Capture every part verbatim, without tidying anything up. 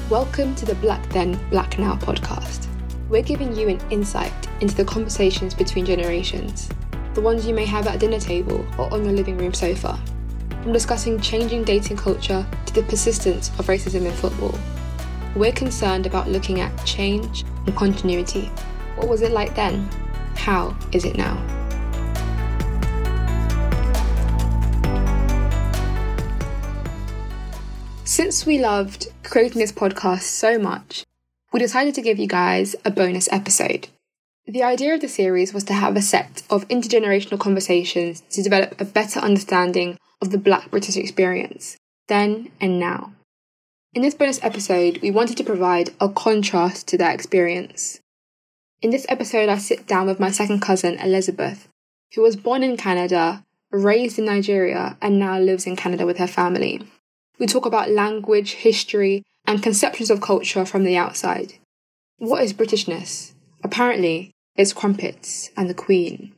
Welcome to the Black Then, Black Now podcast. We're giving you an insight into the conversations between generations, the ones you may have at a dinner table or on your living room sofa. From discussing changing dating culture to the persistence of racism in football. We're concerned about looking at change and continuity. What was it like then? How is it now? Since we loved creating this podcast so much, we decided to give you guys a bonus episode. The idea of the series was to have a set of intergenerational conversations to develop a better understanding of the Black British experience, then and now. In this bonus episode, we wanted to provide a contrast to that experience. In this episode, I sit down with my second cousin, Elizabeth, who was born in Canada, raised in Nigeria, and now lives in Canada with her family. We talk about language, history, and conceptions of culture from the outside. What is Britishness? Apparently, it's crumpets and the Queen.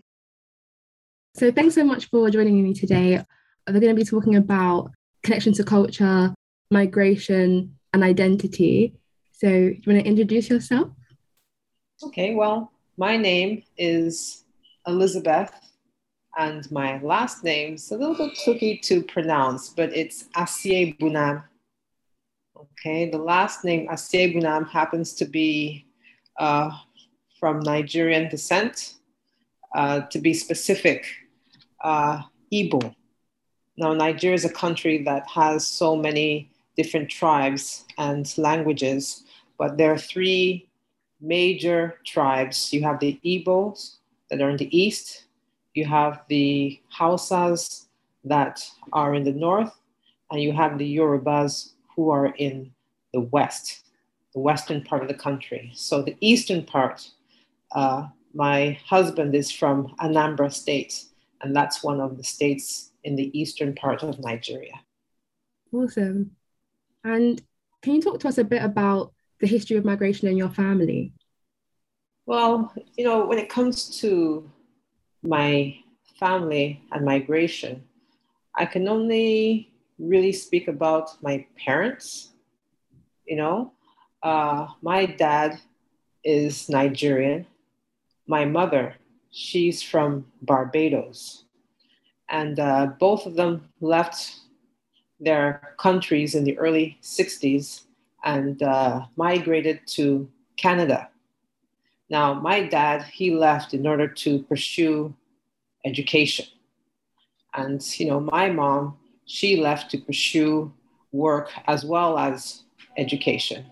So thanks so much for joining me today. We're going to be talking about connection to culture, migration, and identity. So do you want to introduce yourself? Okay, well, my name is Elizabeth. And my last name's a little bit tricky to pronounce, but it's Asiebunam. Okay, the last name Asiebunam happens to be uh, from Nigerian descent. Uh, to be specific, uh, Igbo. Now, Nigeria is a country that has so many different tribes and languages, but there are three major tribes. You have the Igbos that are in the east. You have the Hausas that are in the north, and you have the Yorubas who are in the west, the western part of the country. So the eastern part, uh, my husband is from Anambra State, and that's one of the states in the eastern part of Nigeria. Awesome. And can you talk to us a bit about the history of migration in your family? Well, you know, when it comes to my family and migration, I can only really speak about my parents. You know, uh, my dad is Nigerian. My mother, she's from Barbados. And uh, both of them left their countries in the early sixties and uh, migrated to Canada. Now, my dad, he left in order to pursue education. And, you know, my mom, she left to pursue work as well as education.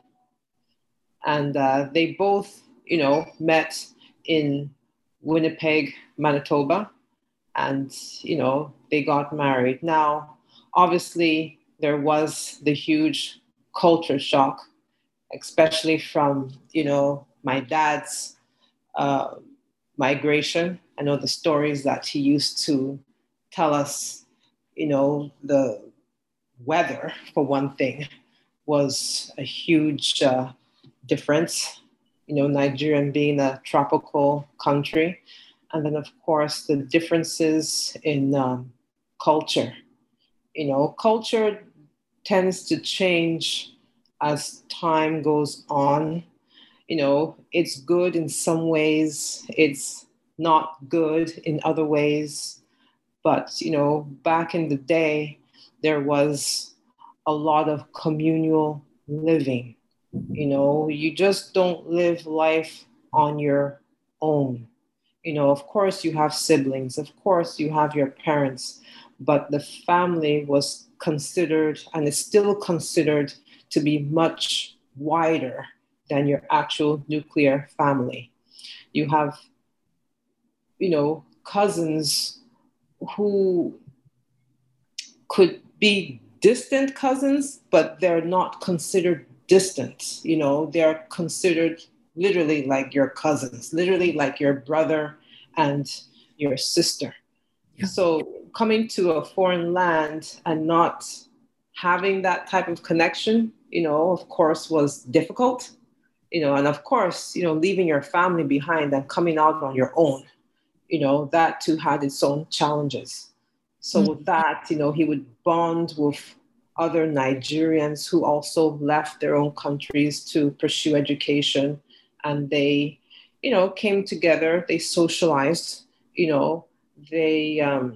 And uh, they both, you know, met in Winnipeg, Manitoba, and, you know, they got married. Now, obviously, there was the huge culture shock, especially from, you know, my dad's uh, migration. I know the stories that he used to tell us, you know, the weather, for one thing, was a huge uh, difference. You know, Nigeria being a tropical country. And then, of course, the differences in um, culture. You know, culture tends to change as time goes on. You know, it's good in some ways, it's not good in other ways. But, you know, back in the day, there was a lot of communal living. You know, you just don't live life on your own. You know, of course, you have siblings, of course, you have your parents, but the family was considered and is still considered to be much wider than your actual nuclear family. You have, you know, cousins who could be distant cousins, but they're not considered distant. You know, they're considered literally like your cousins, literally like your brother and your sister. Yeah. So coming to a foreign land and not having that type of connection, you know, of course, was difficult. You know, and of course, you know, leaving your family behind and coming out on your own, you know, that too had its own challenges. So mm-hmm. with that, you know, he would bond with other Nigerians who also left their own countries to pursue education. And they, you know, came together, they socialized, you know, they, um,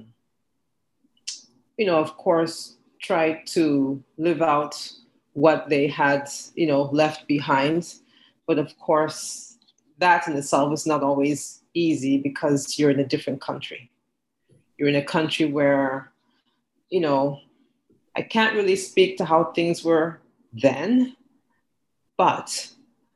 you know, of course, tried to live out what they had, you know, left behind. But of course, that in itself is not always easy because you're in a different country. You're in a country where, you know, I can't really speak to how things were then, but,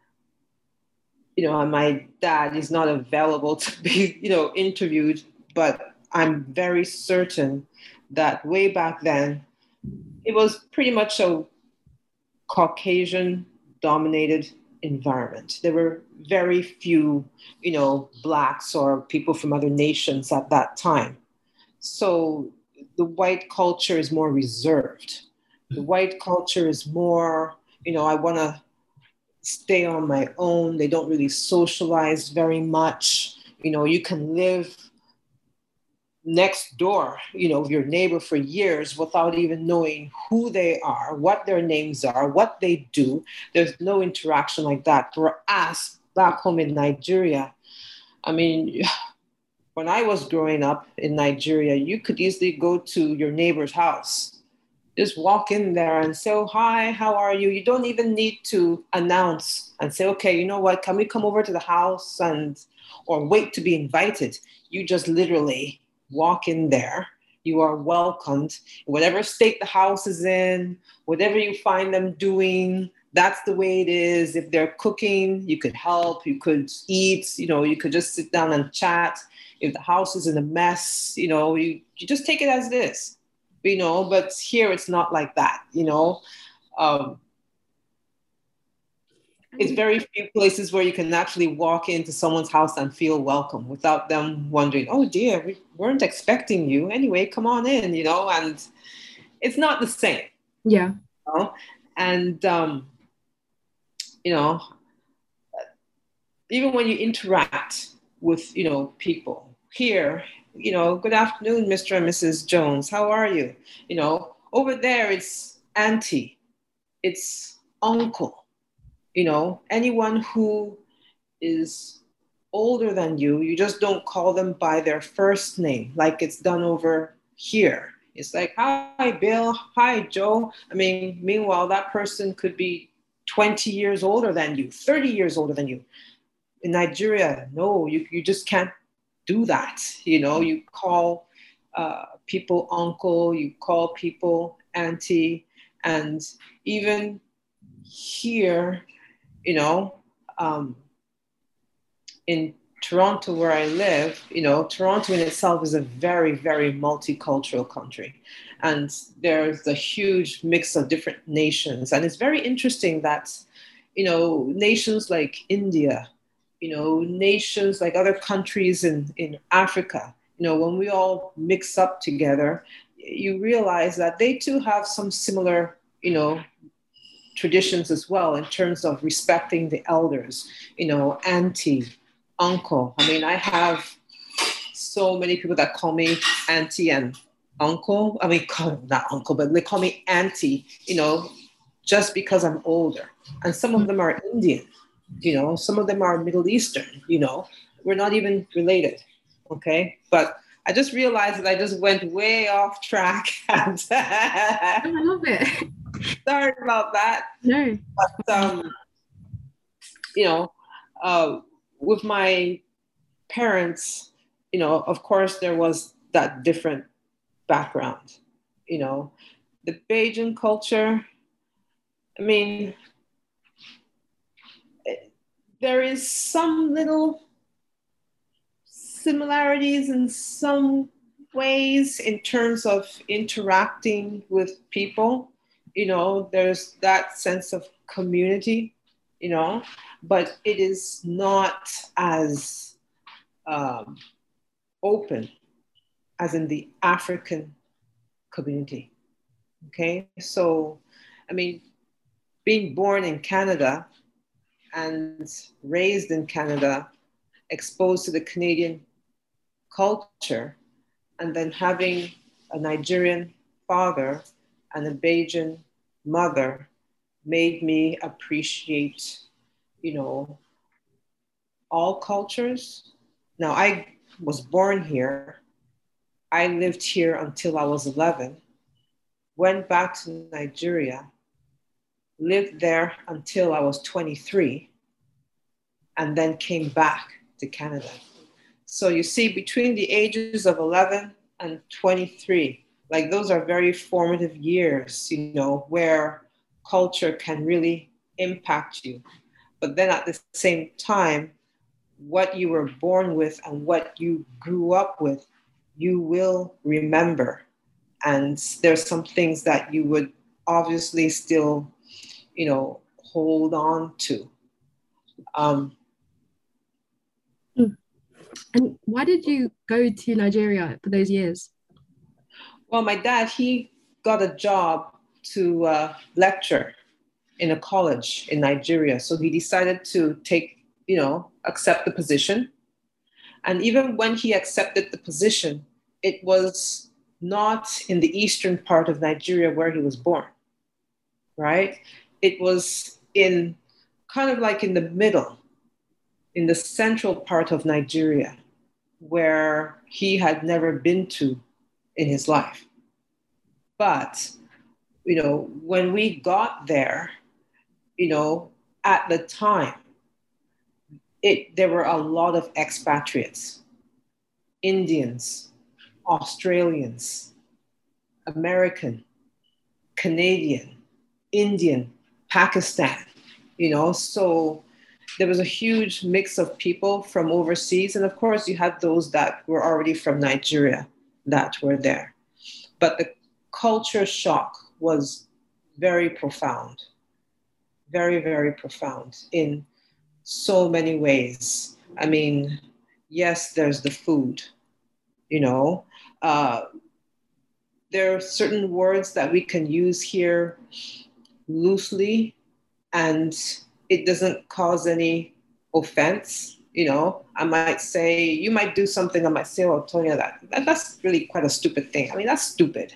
you know, my dad is not available to be, you know, interviewed, but I'm very certain that way back then, it was pretty much a Caucasian dominated environment. There were very few, you know, blacks or people from other nations at that time. So the white culture is more reserved. The white culture is more, you know, I want to stay on my own. They don't really socialize very much. You know, you can live next door, you know, your neighbor for years without even knowing who they are, what their names are, what they do. There's no interaction like that. For us back home in Nigeria, I mean, when I was growing up in Nigeria, you could easily go to your neighbor's house, just walk in there and say, oh, hi, how are you? You don't even need to announce and say, okay, you know what, can we come over to the house and, or wait to be invited? You just literally walk in there. You are welcomed. Whatever state the house is in, whatever you find them doing, that's the way it is. If they're cooking, you could help, you could eat, you know, you could just sit down and chat. If the house is in a mess, you know, you, you just take it as it is, you know, but here it's not like that, you know. Um, it's very few places where you can actually walk into someone's house and feel welcome without them wondering, oh dear, we weren't expecting you. Anyway, come on in, you know, and it's not the same. Yeah. You know? And, um, you know, even when you interact with, you know, people here, you know, good afternoon, Mister and Missus Jones, how are you? You know, over there it's auntie, it's uncle. You know, anyone who is older than you, you just don't call them by their first name like it's done over here. It's like, hi, Bill. Hi, Joe. I mean, meanwhile, that person could be twenty years older than you, thirty years older than you. In Nigeria, no, you, you just can't do that. You know, you call uh, people uncle, you call people auntie, and even here, you know, um, in Toronto where I live, you know, Toronto in itself is a very, very multicultural country. And there's a huge mix of different nations. And it's very interesting that, you know, nations like India, you know, nations like other countries in, in Africa, you know, when we all mix up together, you realize that they too have some similar, you know, traditions as well in terms of respecting the elders, you know, auntie, uncle. I mean, I have so many people that call me auntie and uncle. I mean, call, not uncle, but they call me auntie, you know, just because I'm older. And some of them are Indian, you know, some of them are Middle Eastern, you know, we're not even related. Okay. But I just realized that I just went way off track. And I love it. Sorry about that. No. But, um, you know, uh, with my parents, you know, of course, there was that different background. You know, the Bajan culture, I mean, there is some little similarities in some ways in terms of interacting with people. You know, there's that sense of community, you know, but it is not as um, open as in the African community. Okay, so I mean, being born in Canada and raised in Canada, exposed to the Canadian culture, and then having a Nigerian father and a Bajan mother made me appreciate, you know, all cultures. Now, I was born here. I lived here until I was eleven, went back to Nigeria, lived there until I was twenty-three, and then came back to Canada. So you see, between the ages of eleven and twenty-three, like those are very formative years, you know, where culture can really impact you. But then at the same time, what you were born with and what you grew up with, you will remember. And there's some things that you would obviously still, you know, hold on to. Um, And why did you go to Nigeria for those years? well, my dad, he got a job to uh, lecture in a college in Nigeria. So he decided to take, you know, accept the position. And even when he accepted the position, it was not in the eastern part of Nigeria where he was born, right? It was in kind of like in the middle, in the central part of Nigeria, where he had never been to in his life. But, you know, when we got there, you know, at the time, it there were a lot of expatriates, Indians, Australians, American, Canadian, Indian, Pakistan, you know, so there was a huge mix of people from overseas. And of course, you had those that were already from Nigeria that were there. But the culture shock was very profound, very, very profound in so many ways. I mean, yes, there's the food, you know. Uh, there are certain words that we can use here loosely and it doesn't cause any offense. You know, I might say, you might do something, I might say, oh, Tonya, that, that that's really quite a stupid thing. I mean, that's stupid.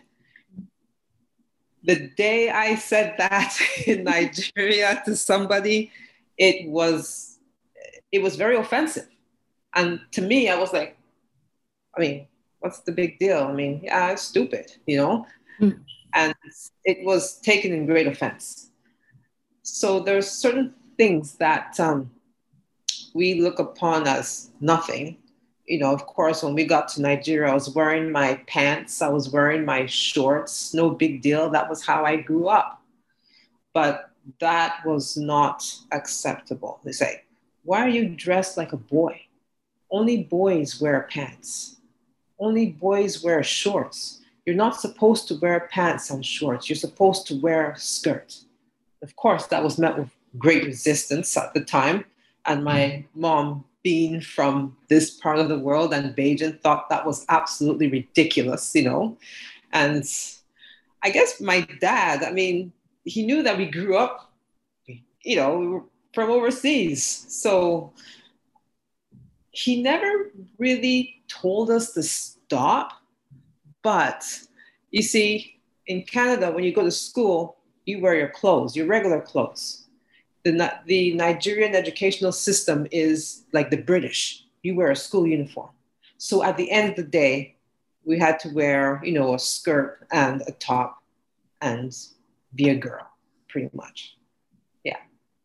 The day I said that in Nigeria to somebody, it was it was very offensive. And to me, I was like, I mean, what's the big deal? I mean, yeah, it's stupid, you know? Mm. And it was taken in great offense. So there's certain things that um, we look upon as nothing. You know, of course, when we got to Nigeria, I was wearing my pants, I was wearing my shorts, no big deal. That was how I grew up. But that was not acceptable. They say, why are you dressed like a boy? Only boys wear pants. Only boys wear shorts. You're not supposed to wear pants and shorts. You're supposed to wear a skirt. Of course, that was met with great resistance at the time. And my mom, being from this part of the world and Bajan, thought that was absolutely ridiculous, you know. And I guess my dad, I mean, he knew that we grew up, you know, we were from overseas. So he never really told us to stop. But you see, in Canada, when you go to school, you wear your clothes, your regular clothes. The, the Nigerian educational system is like the British. You wear a school uniform. So at the end of the day, we had to wear, you know, a skirt and a top and be a girl, pretty much. Yeah.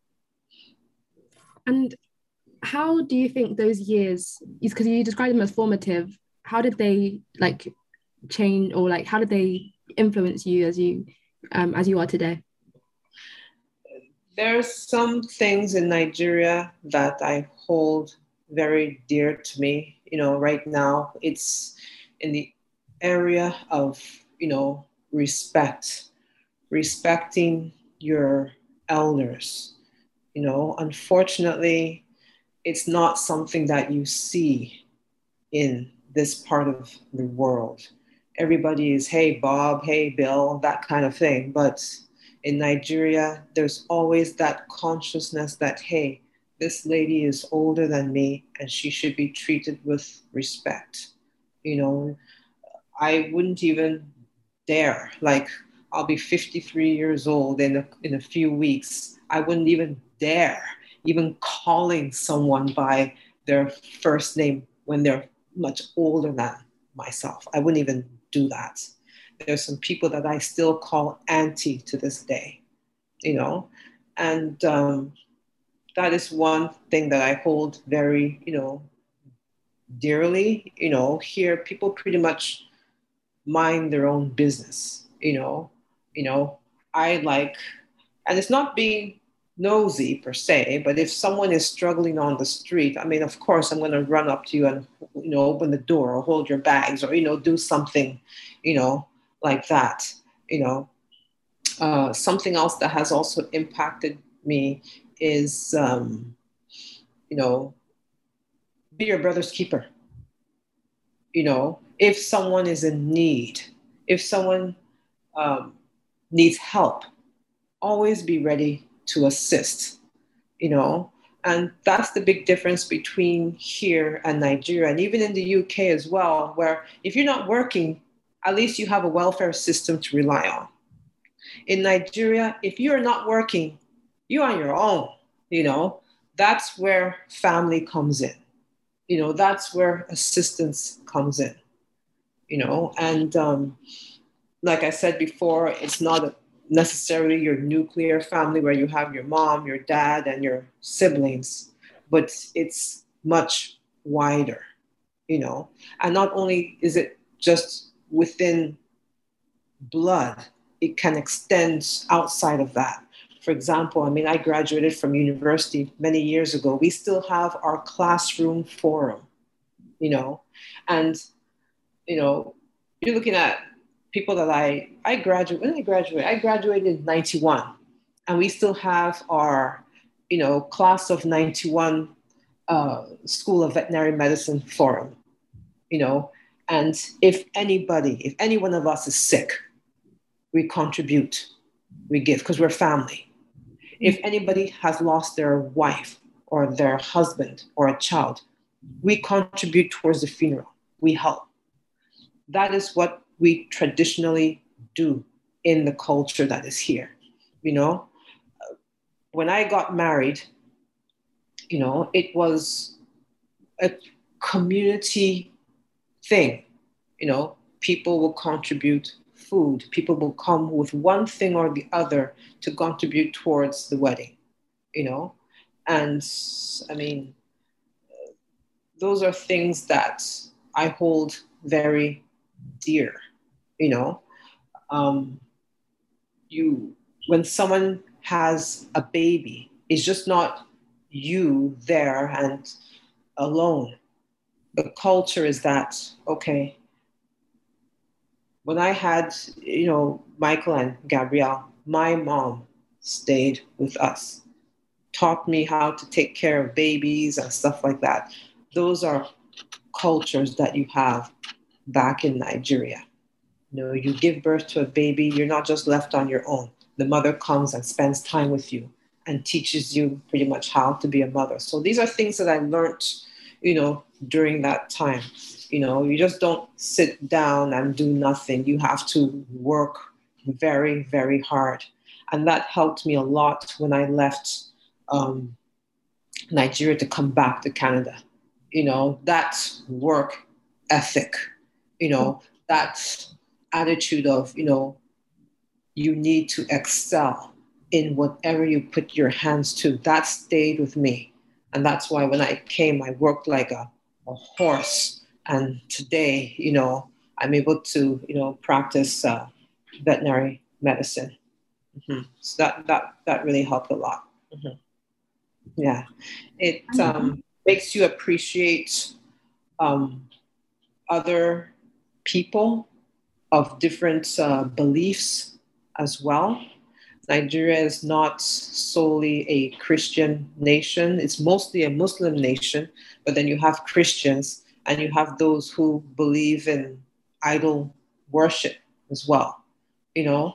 And how do you think those years, because you described them as formative, how did they like change, or like how did they influence you as you um, as you are today? There's some things in Nigeria that I hold very dear to me. You know, right now it's in the area of, you know, respect, respecting your elders. You know, unfortunately, it's not something that you see in this part of the world. Everybody is, hey, Bob, hey, Bill, that kind of thing. But in Nigeria, there's always that consciousness that, hey, this lady is older than me and she should be treated with respect. You know, I wouldn't even dare. Like, I'll be fifty-three years old in a, in a few weeks. I wouldn't even dare even calling someone by their first name when they're much older than myself. I wouldn't even do that. There's some people that I still call auntie to this day, you know, and um, that is one thing that I hold very, you know, dearly. You know, here people pretty much mind their own business, you know, you know, I like, and it's not being nosy per se, but if someone is struggling on the street, I mean, of course, I'm going to run up to you and, you know, open the door or hold your bags or, you know, do something, you know, like that, you know. Uh, something else that has also impacted me is, um, you know, be your brother's keeper. You know, if someone is in need, if someone um, needs help, always be ready to assist, you know. And that's the big difference between here and Nigeria, and even in the U K as well, where if you're not working, at least you have a welfare system to rely on. In Nigeria, if you're not working, you're on your own, you know. That's where family comes in. You know, that's where assistance comes in, you know. And um, like I said before, it's not necessarily your nuclear family where you have your mom, your dad, and your siblings, but it's much wider, you know. And not only is it just within blood, it can extend outside of that. For example, I mean, I graduated from university many years ago. We still have our classroom forum, you know, and, you know, you're looking at people that I, I graduated, when did I graduate? I graduated in ninety-one, and we still have our, you know, class of ninety-one uh, School of Veterinary Medicine forum, you know, and if anybody, if any one of us is sick, we contribute, we give, because we're family. If anybody has lost their wife or their husband or a child, we contribute towards the funeral, we help. That is what we traditionally do in the culture that is here. You know, when I got married, you know, it was a community thing. You know, people will contribute food, people will come with one thing or the other to contribute towards the wedding, you know. And I mean, those are things that I hold very dear, you know. Um, you, when someone has a baby, it's just not you there and alone. The culture is that, okay, when I had, you know, Michael and Gabrielle, my mom stayed with us, taught me how to take care of babies and stuff like that. Those are cultures that you have back in Nigeria. You know, you give birth to a baby, you're not just left on your own. The mother comes and spends time with you and teaches you pretty much how to be a mother. So these are things that I learned, you know, during that time. You know, you just don't sit down and do nothing. You have to work very, very hard. And that helped me a lot when I left um, Nigeria to come back to Canada. You know, that work ethic, you know, that attitude of, you know, you need to excel in whatever you put your hands to, that stayed with me. And that's why when I came, I worked like a, a horse. And today, you know, I'm able to, you know, practice uh, veterinary medicine. Mm-hmm. So that, that, that really helped a lot. Mm-hmm. Yeah. It um, makes you appreciate um, other people of different uh, beliefs as well. Nigeria is not solely a Christian nation. It's mostly a Muslim nation, but then you have Christians and you have those who believe in idol worship as well. You know,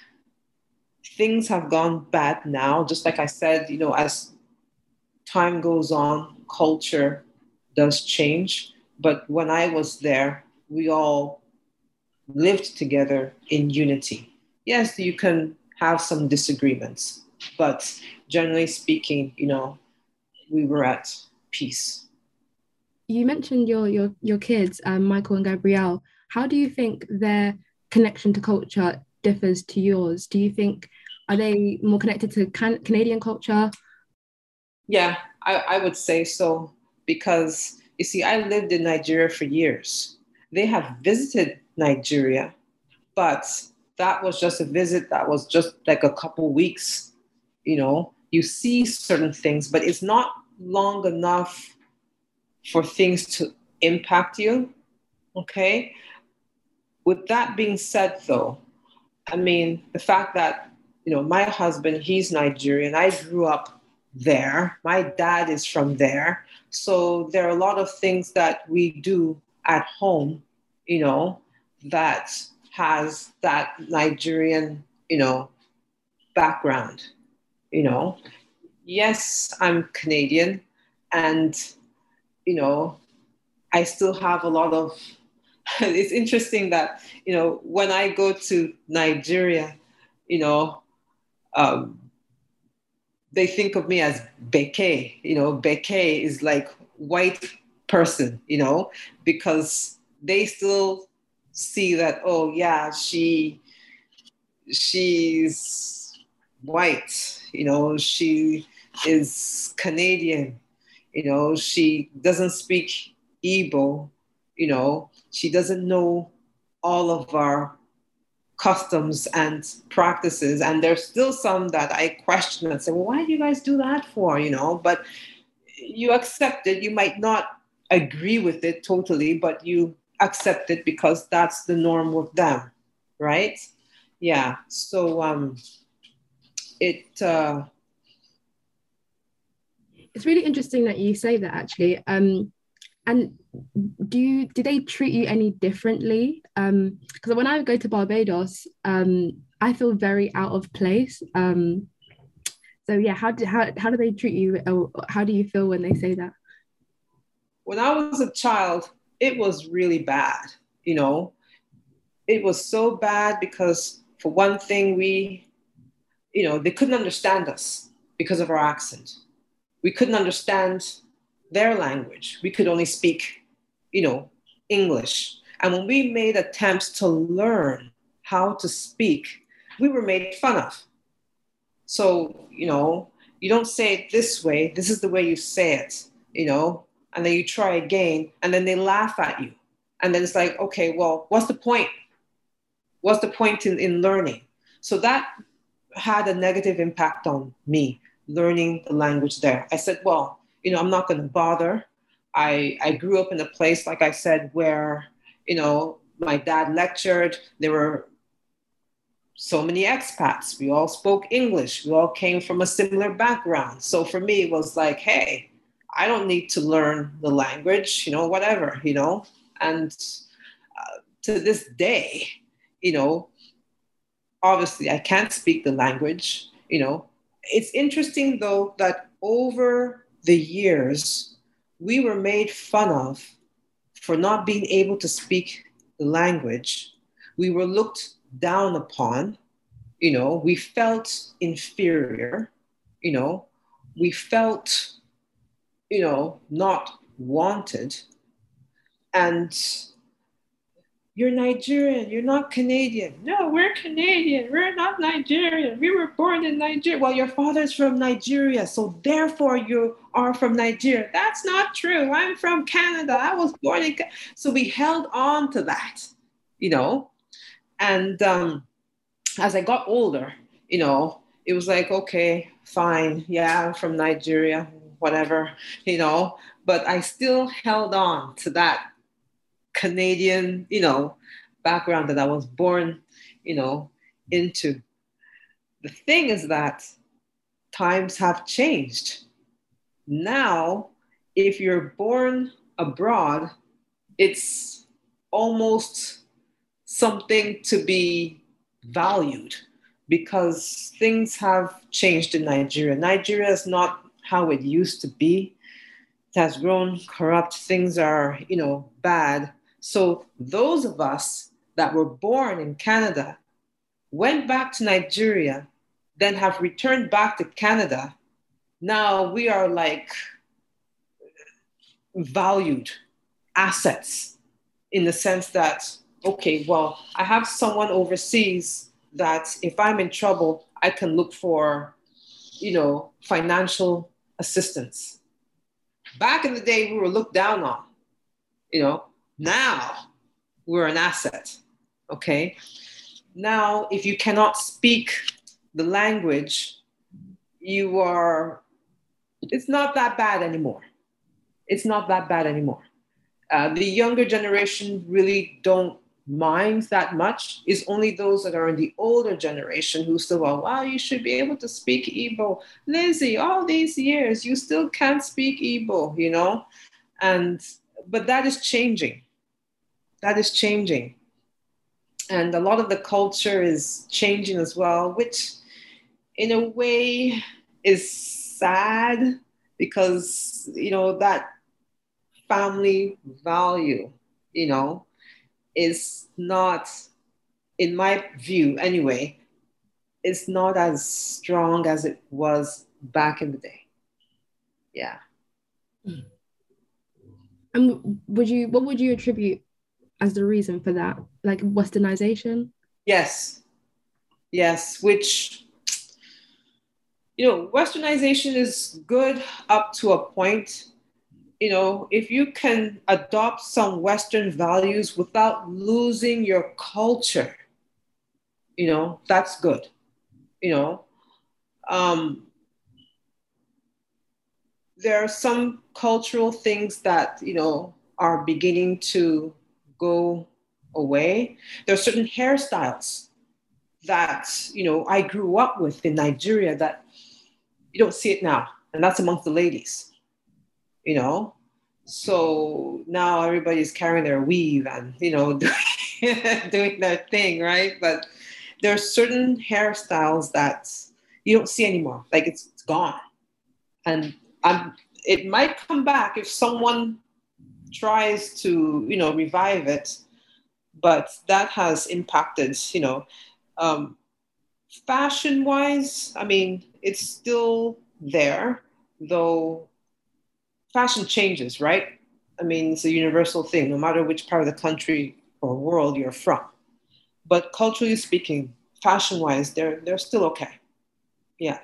things have gone bad now. Just like I said, you know, as time goes on, culture does change. But when I was there, we all lived together in unity. yes, you can have some disagreements, but generally speaking, you know, we were at peace. You mentioned your your your kids, um, Michael and Gabrielle. How do you think their connection to culture differs to yours? Do you think are they more connected to can- Canadian culture? Yeah, I, I would say so because you see, I lived in Nigeria for years. They have visited Nigeria, but that was just a visit that was just like a couple weeks. You know, you see certain things, but it's not long enough for things to impact you. Okay. With that being said, though, I mean, the fact that, you know, my husband, he's Nigerian. I grew up there. My dad is from there. So there are a lot of things that we do at home, you know, that has that Nigerian, you know, background, you know. Yes, I'm Canadian and, you know, I still have a lot of it's interesting that, you know, when I go to Nigeria, you know, um, they think of me as Beke. You know, Beke is like white person, you know, because they still see that, oh yeah, she she's white, you know, she is Canadian, you know, she doesn't speak Igbo, you know, she doesn't know all of our customs and practices. And there's still some that I question and say, well, why do you guys do that for? You know, but you accept it. You might not agree with it totally, but you accept it because that's the norm with them, right? Yeah. So um, it. Uh, It's really interesting that you say that actually. Um, and do you do they treat you any differently? Um, because when I go to Barbados, um, I feel very out of place. Um, so yeah, how do how how do they treat you? Or how do you feel when they say that? when I was a child, it was really bad. You know, it was so bad because for one thing, we, you know, they couldn't understand us because of our accent. We couldn't understand their language. We could only speak, you know, English. And when we made attempts to learn how to speak, we were made fun of. So, you know, you don't say it this way, this is the way you say it, you know, and then you try again, and then they laugh at you. And then it's like, okay, well, what's the point? What's the point in, in learning? So that had a negative impact on me learning the language there. I said, well, you know, I'm not going to bother. I, I grew up in a place, like I said, where, you know, my dad lectured. There were so many expats. We all spoke English. We all came from a similar background. So for me, it was like, hey, I don't need to learn the language, you know, whatever, you know. And uh, to this day, you know, obviously I can't speak the language, you know. It's interesting though that over the years, we were made fun of for not being able to speak the language. We were looked down upon, you know, we felt inferior, you know, we felt, you know, not wanted. And you're Nigerian, you're not Canadian. No, we're Canadian, we're not Nigerian. We were born in Nigeria. Well, your father's from Nigeria, so therefore you are from Nigeria. That's not true. I'm from Canada. I was born in Ca-. So we held on to that, you know. And um, as I got older, you know, it was like, okay, fine. Yeah, I'm from Nigeria, whatever, you know, but I still held on to that Canadian, you know, background that I was born, you know, into. The thing is that times have changed. Now, if you're born abroad, it's almost something to be valued because things have changed in Nigeria. Nigeria is not how it used to be. It has grown corrupt. Things are, you know, bad. So those of us that were born in Canada, went back to Nigeria, then have returned back to Canada. Now we are like valued assets in the sense that, okay, well, I have someone overseas that if I'm in trouble, I can look for, you know, financial assistance. Back in the day, we were looked down on, you know. Now we're an asset, okay? Now, if you cannot speak the language, you are, it's not that bad anymore. It's not that bad anymore. Uh, the younger generation really don't mind that much. It's only those that are in the older generation who still go, wow, you should be able to speak Igbo. Lizzie, all these years, you still can't speak Igbo, you know? And, but that is changing. That is changing. And a lot of the culture is changing as well, which in a way is sad because, you know, that family value, you know, is not, in my view anyway, it's not as strong as it was back in the day. Yeah. And would you, what would you attribute as the reason for that? Like westernization? Yes. Yes, which, you know, westernization is good up to a point. You know, if you can adopt some Western values without losing your culture, you know, that's good. You know, um, there are some cultural things that, you know, are beginning to go away. There are certain hairstyles that, you know, I grew up with in Nigeria that you don't see it now. And that's amongst the ladies, you know. So now everybody's carrying their weave and, you know, doing their thing, right? But there are certain hairstyles that you don't see anymore. Like it's, it's gone. And I'm, it might come back if someone tries to, you know, revive it. But that has impacted, you know, um, fashion-wise, I mean, it's still there, though fashion changes, right? I mean, it's a universal thing, no matter which part of the country or world you're from. But culturally speaking, fashion-wise, they're they're still okay. Yeah.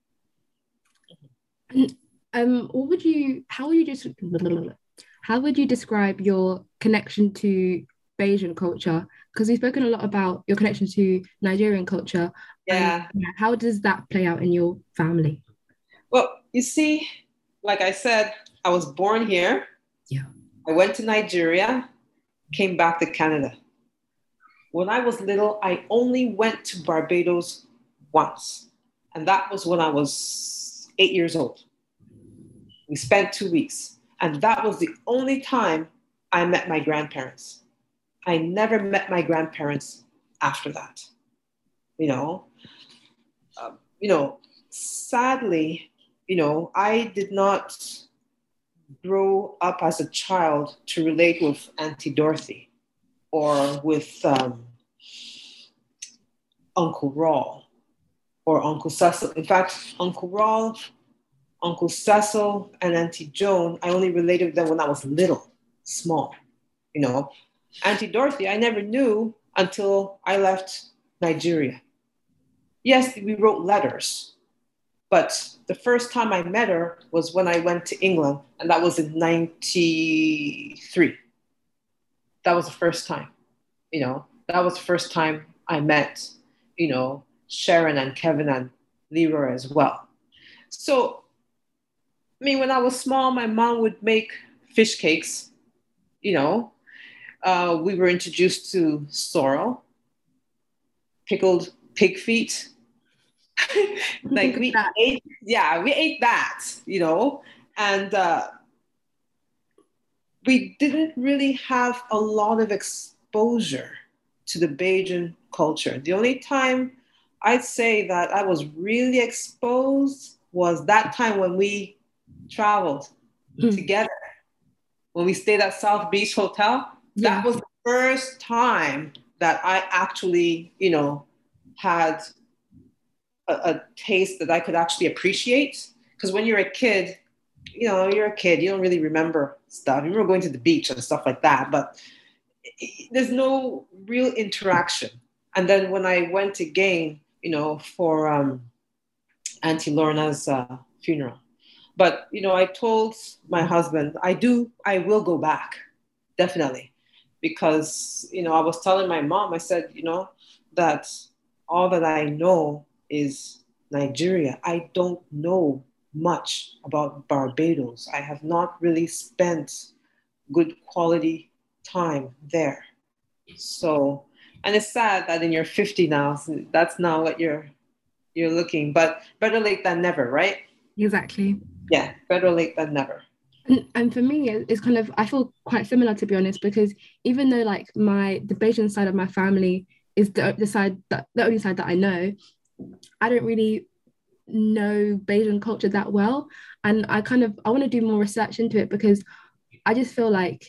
Um, what would you, how would you just, how would you describe your connection to Bayesian culture? Because we've spoken a lot about your connection to Nigerian culture. Yeah. And how does that play out in your family? Well, you see, like I said, I was born here. Yeah. I went to Nigeria, came back to Canada. When I was little, I only went to Barbados once. And that was when I was eight years old. We spent two weeks. And that was the only time I met my grandparents. I never met my grandparents after that. You know, uh, you know, sadly, you know, I did not grow up as a child to relate with Auntie Dorothy or with um, Uncle Rawl or Uncle Cecil. In fact, Uncle Rawl, Uncle Cecil, and Auntie Joan, I only related with them when I was little, small, you know. Auntie Dorothy, I never knew until I left Nigeria. Yes, we wrote letters, but the first time I met her was when I went to England, and that was in ninety-three. That was the first time, you know, that was the first time I met, you know, Sharon and Kevin and Leroy as well. So, I mean, when I was small, my mom would make fish cakes, you know. Uh, we were introduced to sorrel, pickled pig feet. Like we ate, yeah, we ate that, you know, and uh, we didn't really have a lot of exposure to the Bajan culture. The only time I'd say that I was really exposed was that time when we traveled mm. together, when we stayed at South Beach Hotel. Yeah. That was the first time that I actually, you know, had a, a taste that I could actually appreciate. Because when you're a kid, you know, you're a kid, you don't really remember stuff. You remember going to the beach and stuff like that, but there's no real interaction. And then when I went again, you know, for um, Auntie Lorna's uh, funeral, but, you know, I told my husband, I do, I will go back, definitely. Because, you know, I was telling my mom, I said, you know, that all that I know is Nigeria. I don't know much about Barbados. I have not really spent good quality time there. So, and it's sad that in your fifty now, so that's not what you're you're looking, but better late than never, right? Exactly. Yeah, better late than never. And, and for me, it's kind of, I feel quite similar, to be honest, because even though like my, the Bajan side of my family is the, the side that, the only side that I know, I don't really know Bajan culture that well. And I kind of, I want to do more research into it because I just feel like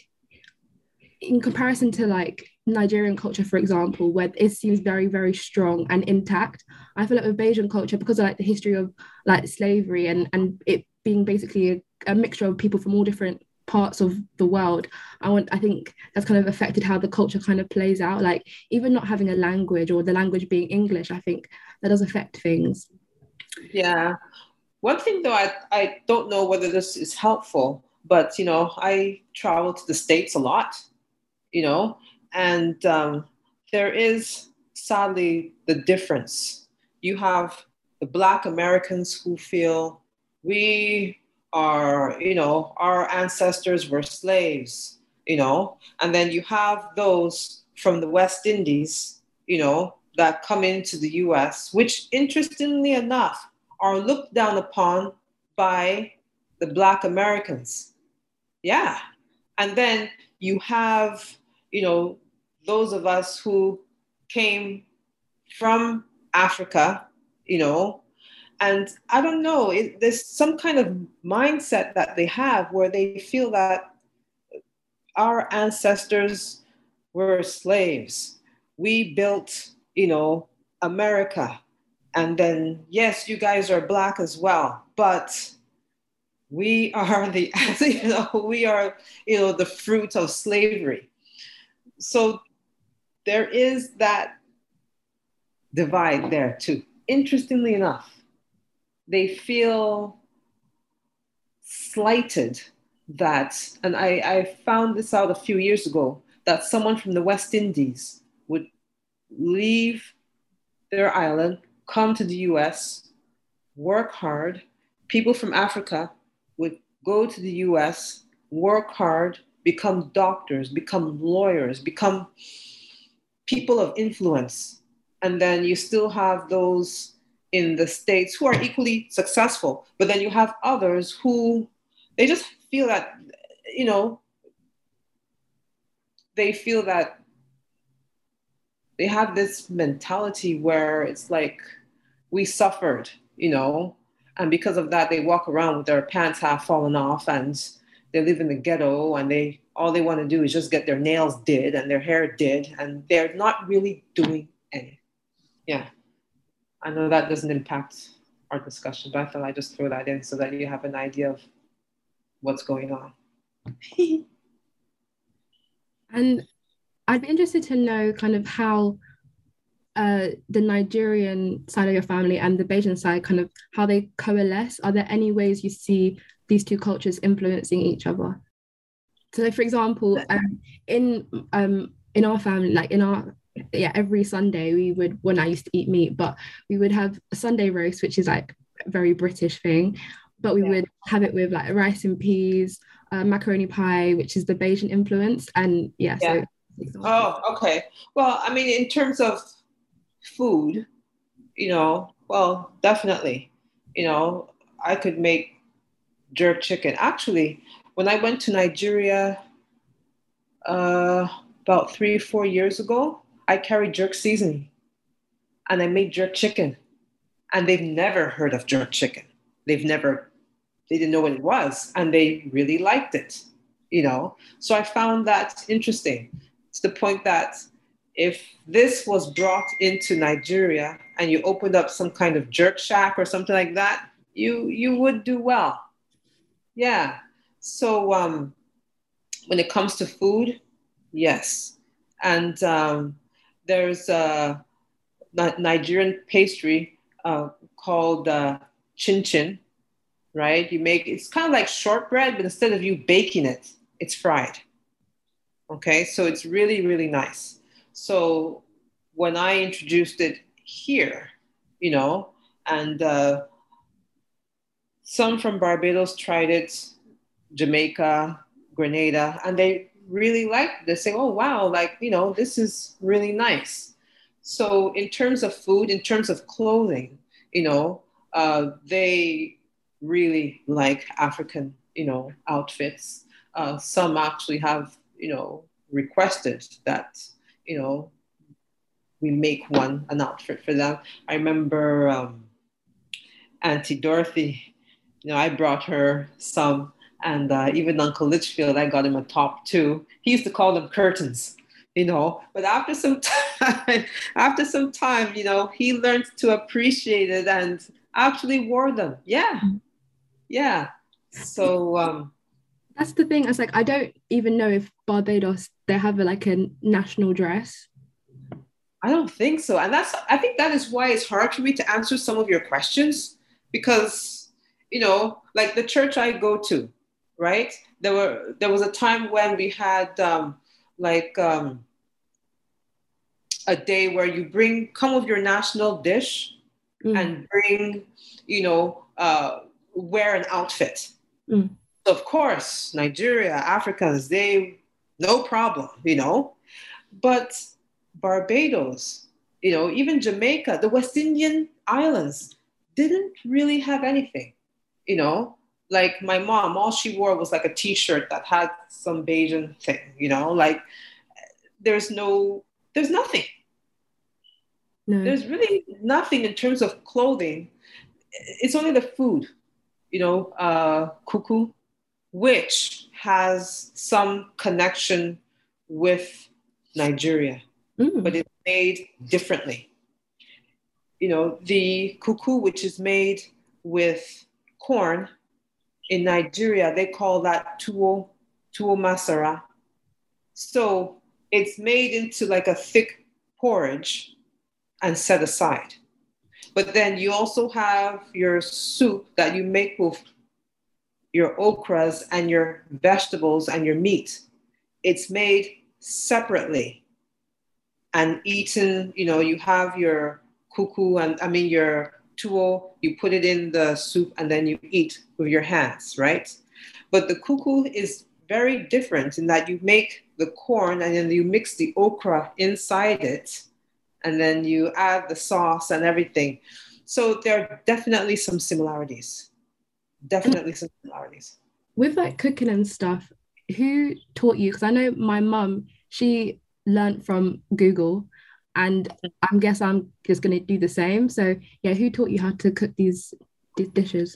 in comparison to like Nigerian culture, for example, where it seems very, very strong and intact, I feel like with Bajan culture, because of like the history of like slavery and, and it being basically a, a mixture of people from all different parts of the world, I want I think that's kind of affected how the culture kind of plays out. Like even not having a language or the language being English, I think that does affect things. Yeah. One thing though, I, I don't know whether this is helpful, but you know, I travel to the States a lot, you know, and um, there is sadly the difference. You have the Black Americans who feel we are, you know, our ancestors were slaves, you know, and then you have those from the West Indies, you know, that come into the U S, which interestingly enough are looked down upon by the Black Americans. Yeah. And then you have, you know, those of us who came from Africa, you know, and I don't know, it, there's some kind of mindset that they have where they feel that our ancestors were slaves. We built, you know, America. And then, yes, you guys are Black as well, but we are the, you know, we are, you know, the fruit of slavery. So there is that divide there too. Interestingly enough, they feel slighted that, and I, I found this out a few years ago, that someone from the West Indies would leave their island, come to the U S, work hard. People from Africa would go to the U S, work hard, become doctors, become lawyers, become people of influence. And then you still have those in the States who are equally successful, but then you have others who they just feel that, you know, they feel that they have this mentality where it's like we suffered, you know, and because of that, they walk around with their pants half fallen off and they live in the ghetto and they all they want to do is just get their nails did and their hair did and they're not really doing anything. Yeah, I know that doesn't impact our discussion, but I thought I'd just throw that in so that you have an idea of what's going on. And I'd be interested to know kind of how uh, the Nigerian side of your family and the Bajan side, kind of how they coalesce. Are there any ways you see these two cultures influencing each other? So, for example, um, in um, in our family, like in our yeah, every Sunday we would, when I used to eat meat, but we would have a Sunday roast, which is like a very British thing, but we yeah. would have it with like rice and peas, uh, macaroni pie, which is the Bajan influence, and yeah. yeah. So, oh, okay. Well, I mean, in terms of food, you know, well, definitely, you know, I could make jerk chicken. Actually, when I went to Nigeria uh, about three, four years ago, I carried jerk seasoning and I made jerk chicken. And they've never heard of jerk chicken. They've never, they didn't know what it was. And they really liked it, you know. So I found that interesting to the point that if this was brought into Nigeria and you opened up some kind of jerk shack or something like that, you you would do well. Yeah. So um, when it comes to food, yes. And um, there's a Nigerian pastry uh, called uh, chin chin, right? You make it's kind of like shortbread, but instead of you baking it, it's fried. Okay, so it's really, really nice. So when I introduced it here, you know, and uh, some from Barbados tried it, Jamaica, Grenada, and they really liked it. They say, oh, wow, like, you know, this is really nice. So in terms of food, in terms of clothing, you know, uh, they really like African, you know, outfits. Uh, some actually have, you know, requested that, you know, we make one, an outfit for them. I remember um, Auntie Dorothy, you know, I brought her some, and uh, even Uncle Litchfield, I got him a top too. He used to call them curtains, you know. But after some time, after some time, you know, he learned to appreciate it and actually wore them. Yeah, yeah. So um, That's the thing. It's like I don't even know if Barbados they have a, like a national dress. I don't think so, and that's I think that is why it's hard for me to answer some of your questions because you know, like the church I go to, right? There were there was a time when we had um, like um, a day where you bring come with your national dish Mm. and bring, you know, uh, wear an outfit. Mm. So of course, Nigeria, Africans, they no problem, you know, but Barbados, you know, even Jamaica, the West Indian islands didn't really have anything, you know. Like my mom, all she wore was like a t-shirt that had some Bajan thing, you know, like there's no, there's nothing. No. There's really nothing in terms of clothing. It's only the food, you know, uh, cuckoo, which has some connection with Nigeria, Mm. but it's made differently. You know, the cuckoo, which is made with corn in Nigeria, they call that tuwo, tuwo masara. So it's made into like a thick porridge and set aside. But then you also have your soup that you make with your okras and your vegetables and your meat. It's made separately and eaten, you know, you have your cuckoo and I mean your tuwo, you put it in the soup and then you eat with your hands, right? But the cuckoo is very different in that you make the corn and then you mix the okra inside it and then you add the sauce and everything. So there are definitely some similarities. Definitely some similarities. With like cooking and stuff, who taught you? Because I know my mum, she learned from Google, and I guess I'm just gonna do the same. So yeah, who taught you how to cook these, these dishes?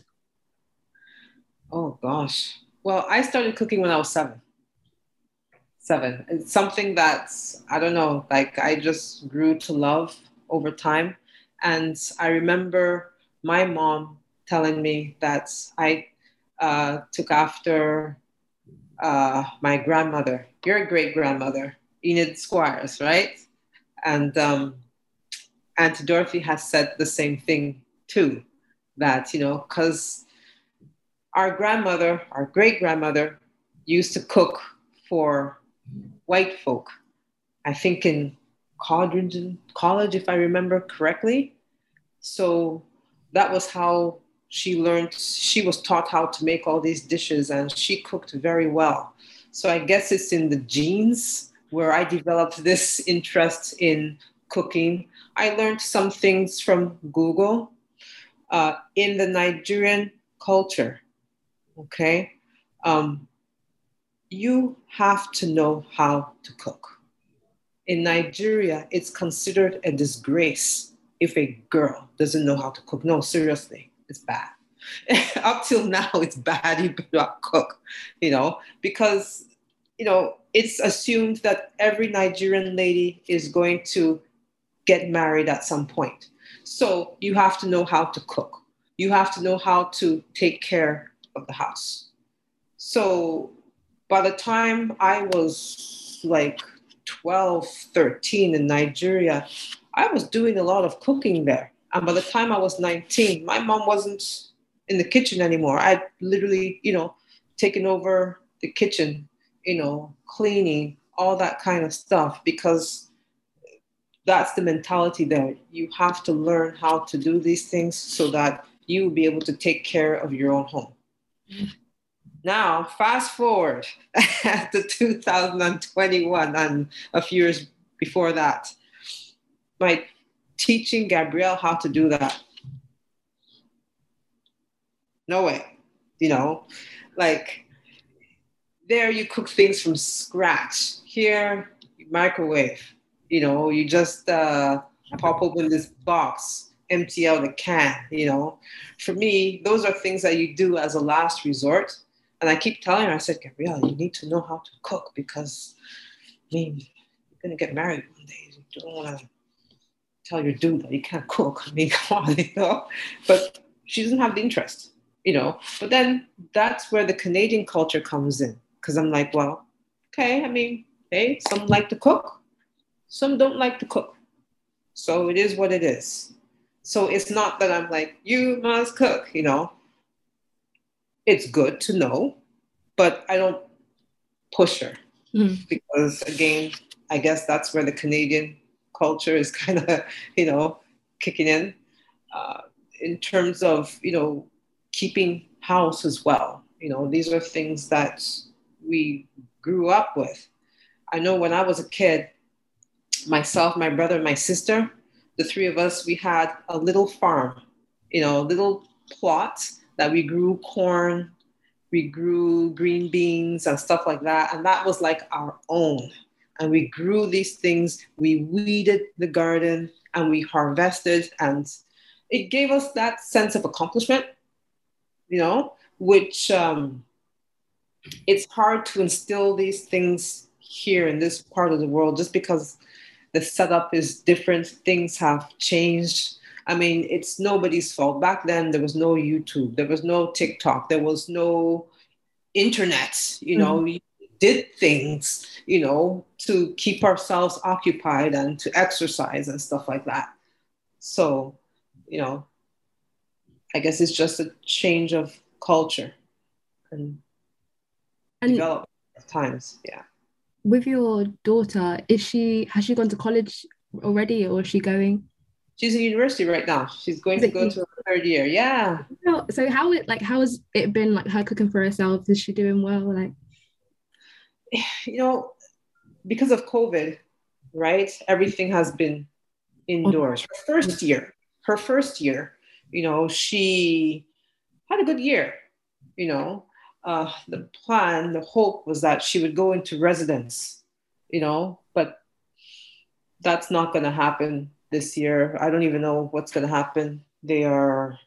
Oh gosh. Well, I started cooking when I was seven. Seven. It's something that's, I don't know, like I just grew to love over time. And I remember my mom telling me that I uh, took after uh, my grandmother, your great grandmother, Enid Squires, right? And um, Auntie Dorothy has said the same thing too, that, you know, because our grandmother, our great grandmother, used to cook for white folk. I think in Codrington College, if I remember correctly. So that was how she learned, she was taught how to make all these dishes and she cooked very well. So I guess it's in the genes where I developed this interest in cooking. I learned some things from Google uh, in the Nigerian culture. Okay. Um, you have to know how to cook. In Nigeria, it's considered a disgrace if a girl doesn't know how to cook. No, seriously, it's bad. Up till now, it's bad. You cannot cook, you know, because you know, it's assumed that every Nigerian lady is going to get married at some point. So you have to know how to cook. You have to know how to take care of the house. So by the time I was like twelve, thirteen in Nigeria, I was doing a lot of cooking there. And by the time I was nineteen, my mom wasn't in the kitchen anymore. I'd literally, you know, taken over the kitchen, you know, cleaning, all that kind of stuff, because that's the mentality there. You have to learn how to do these things so that you will be able to take care of your own home. Mm-hmm. Now, fast forward to two thousand twenty-one and a few years before that, my teaching Gabrielle how to do that. No way, you know, like there you cook things from scratch. Here, you microwave, you know, you just uh, pop open this box, empty out a can, you know. For me, those are things that you do as a last resort. And I keep telling her, I said, Gabrielle, you need to know how to cook because, I mean, you're going to get married one day. You don't want to tell your dude that you can't cook. I mean, come on, you know. But she doesn't have the interest, you know. But then that's where the Canadian culture comes in. Because I'm like, well, okay, I mean, hey, some like to cook. Some don't like to cook. So it is what it is. So it's not that I'm like, you must cook, you know. It's good to know, but I don't push her mm. because, again, I guess that's where the Canadian culture is kind of, you know, kicking in uh, in terms of, you know, keeping house as well. You know, these are things that we grew up with. I know when I was a kid, myself, my brother, and my sister, the three of us, we had a little farm, you know, a little plot that we grew corn, we grew green beans and stuff like that. And that was like our own. And we grew these things, we weeded the garden and we harvested. And it gave us that sense of accomplishment, you know, which um, it's hard to instill these things here in this part of the world just because the setup is different. Things have changed. I mean, it's nobody's fault. Back then, there was no YouTube. There was no TikTok. There was no internet. You know, mm-hmm. We did things, you know, to keep ourselves occupied and to exercise and stuff like that. So, you know, I guess it's just a change of culture and, and development of times. Yeah. With your daughter, is she, has she gone to college already or is she going? She's in university right now. She's going to go to her third year. Yeah. So how it like how has it been like her cooking for herself? Is she doing well? Like, you know, because of COVID, right? Everything has been indoors. Her first year, her first year, you know, she had a good year. You know, uh, the plan, the hope was that she would go into residence. You know, but that's not going to happen this year. I don't even know what's going to happen. They are,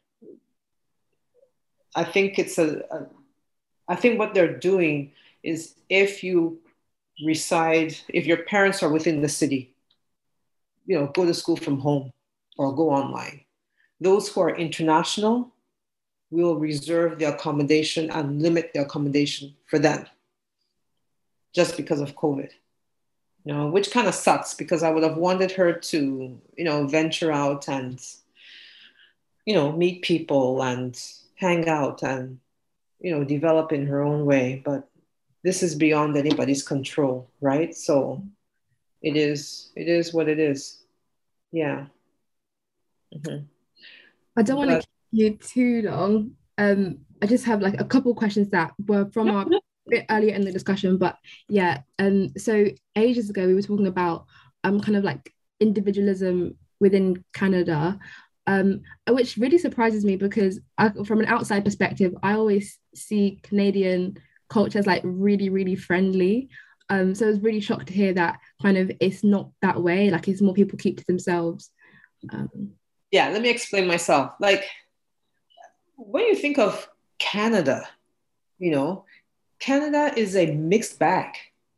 I think it's a, a, I think what they're doing is if you reside, if your parents are within the city, you know, go to school from home or go online. Those who are international will reserve the accommodation and limit the accommodation for them just because of COVID. You know, which kind of sucks because I would have wanted her to, you know, venture out and, you know, meet people and hang out and, you know, develop in her own way. But this is beyond anybody's control, right? So it is, it is what it is. Yeah. Mm-hmm. I don't want to keep you too long. Um, I just have like a couple questions that were from our bit earlier in the discussion, but yeah, um so ages ago we were talking about um kind of like individualism within Canada, um which really surprises me because I, from an outside perspective, I always see Canadian culture as like really really friendly, um so I was really shocked to hear that kind of it's not that way, like it's more people keep to themselves. Um yeah, let me explain myself. Like when you think of Canada, you know, Canada is a mixed bag.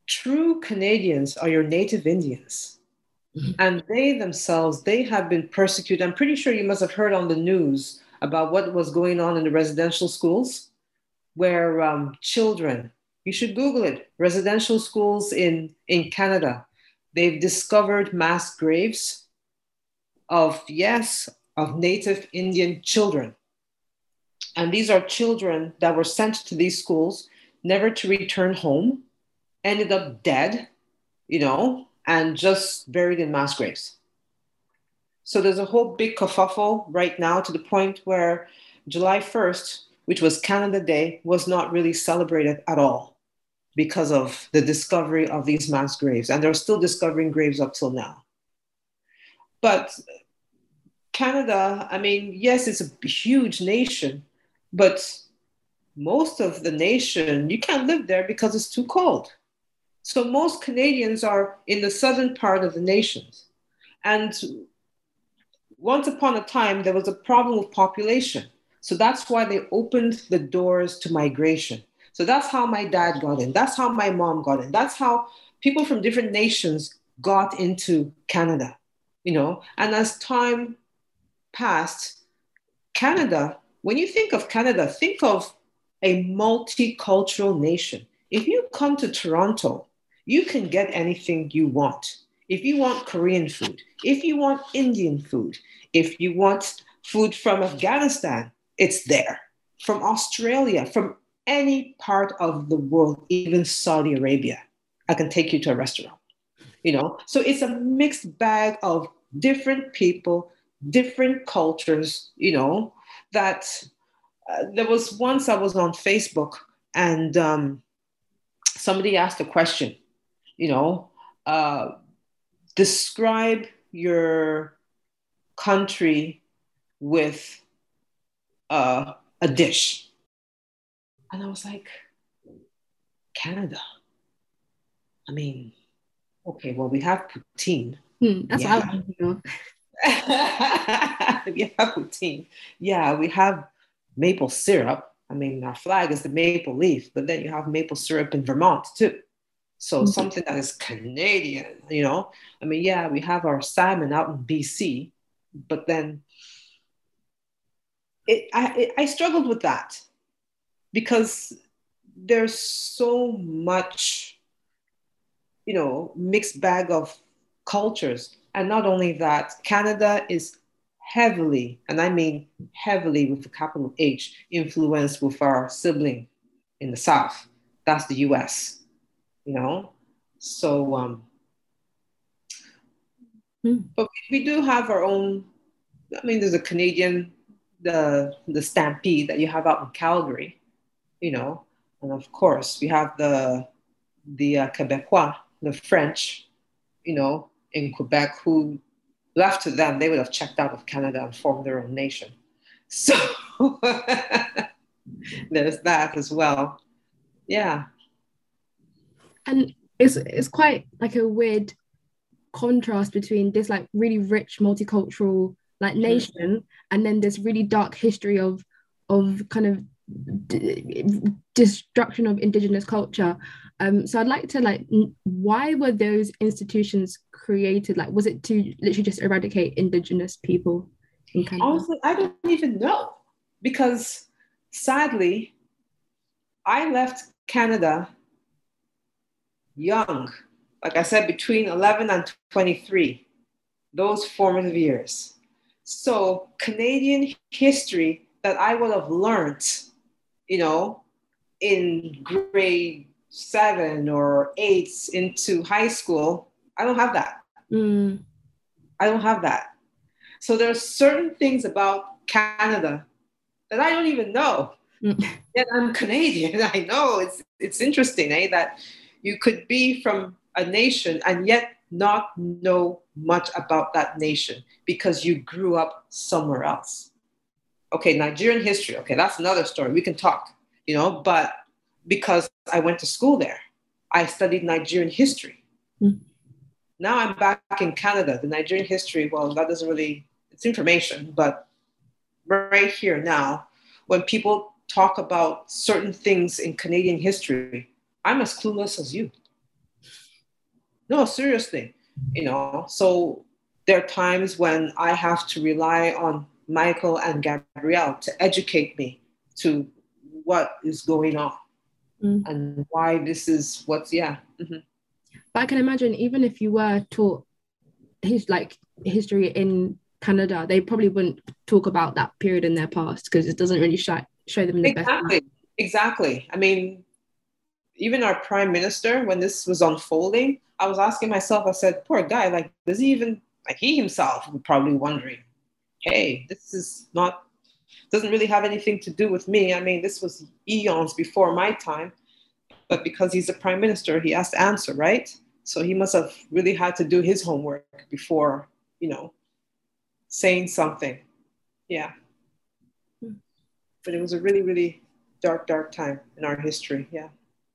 true Canadians are your native Indians. Mm-hmm. And they themselves, they have been persecuted. I'm pretty sure you must have heard on the news about what was going on in the residential schools where um, children, you should Google it, residential schools in, in Canada, they've discovered mass graves of, yes, of native Indian children. And these are children that were sent to these schools, never to return home, ended up dead, you know, and just buried in mass graves. So there's a whole big kerfuffle right now to the point where July first, which was Canada Day, was not really celebrated at all because of the discovery of these mass graves. And they're still discovering graves up till now. But Canada, I mean, yes, it's a huge nation, but most of the nation, you can't live there because it's too cold. So most Canadians are in the southern part of the nation. And once upon a time, there was a problem with population. So that's why they opened the doors to migration. So that's how my dad got in. That's how my mom got in. That's how people from different nations got into Canada, you know. And as time passed, Canada, when you think of Canada, think of a multicultural nation. If you come to Toronto, you can get anything you want. If you want Korean food, if you want Indian food, if you want food from Afghanistan, it's there. From Australia, from any part of the world, even Saudi Arabia, I can take you to a restaurant, you know? So it's a mixed bag of different people, different cultures, you know, that uh, there was once I was on Facebook and um, somebody asked a question, you know, uh, describe your country with uh, a dish. And I was like, Canada. I mean, okay, well, we have poutine. Hmm, that's yeah. what I was thinking of. We have poutine. Yeah, we have maple syrup. I mean, our flag is the maple leaf, but then you have maple syrup in Vermont too. So Mm-hmm. something that is Canadian, you know? I mean, yeah, we have our salmon out in B C, but then it, I, it, I struggled with that because there's so much, you know, mixed bag of cultures. And not only that, Canada is heavily, and I mean heavily with a capital H, influenced with our sibling in the South. That's the U S, you know? So, um, Mm. but we do have our own, I mean, there's a Canadian, the, the Stampede that you have out in Calgary, you know? And of course, we have the, the uh, Quebecois, the French, you know, in Quebec, who left to them, they would have checked out of Canada and formed their own nation. So there's that as well. Yeah. And it's it's quite like a weird contrast between this like really rich multicultural like nation mm-hmm. and then this really dark history of of kind of d- destruction of indigenous culture. Um, so I'd like to like, why were those institutions created? Like, was it to literally just eradicate indigenous people in Canada? Honestly, I don't even know because sadly, I left Canada young. Like I said, between eleven and twenty-three, those formative years. So Canadian history that I would have learned, you know, in grade seven or eight into high school, I don't have that. Mm. I don't have that. So there's certain things about Canada that I don't even know. Mm. Yet I'm Canadian. I know it's it's interesting, eh, that you could be from a nation and yet not know much about that nation because you grew up somewhere else. Okay, Nigerian history. Okay, that's another story. We can talk, you know, but because I went to school there, I studied Nigerian history. Mm. Now I'm back in Canada. The Nigerian history, well, that doesn't really, it's information, but right here now, when people talk about certain things in Canadian history, I'm as clueless as you. No, seriously, you know. So there are times when I have to rely on Michael and Gabrielle to educate me to what is going on Mm. and why this is what's, yeah. Mm-hmm. But I can imagine even if you were taught his like history in Canada, they probably wouldn't talk about that period in their past because it doesn't really show, show them the best. Exactly, exactly. I mean, even our prime minister, when this was unfolding, I was asking myself, I said, poor guy, like, does he even, like, he himself would probably wondering, hey, this is not, doesn't really have anything to do with me. I mean, this was eons before my time, but because he's the prime minister, he has to answer, right? So he must have really had to do his homework before, you know, saying something. Yeah. But it was a really, really dark, dark time in our history. Yeah.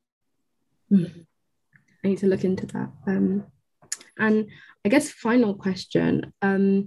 Mm-hmm. I need to look into that. Um, and I guess final question. Um,